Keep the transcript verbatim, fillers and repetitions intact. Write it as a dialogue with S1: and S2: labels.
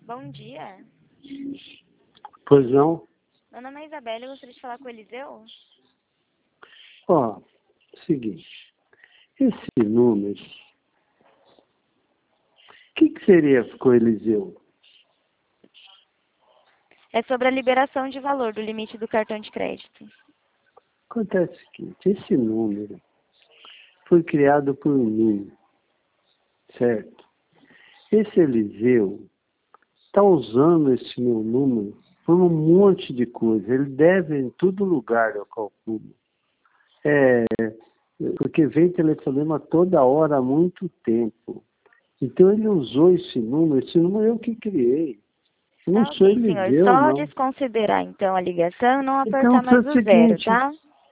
S1: Bom dia.
S2: Pois não?
S1: Meu nome é Isabela, eu gostaria de falar com o Eliseu.
S2: Ó, seguinte, esse número, o que, que seria com o Eliseu?
S1: É sobre a liberação de valor do limite do cartão de crédito.
S2: Acontece o seguinte, esse número foi criado por mim, certo? Esse Eliseu está usando esse meu número por um monte de coisa. Ele deve em todo lugar, eu calculo. É, porque vem telefonema toda hora há muito tempo. Então ele usou esse número, esse número eu que criei. Eu não
S1: Tá
S2: sou
S1: ok, senhor.
S2: Eliseu,
S1: Só
S2: não.
S1: desconsiderar, então, a ligação e não
S2: Então
S1: apertar
S2: foi
S1: mais
S2: o
S1: o zero,
S2: seguinte,
S1: tá?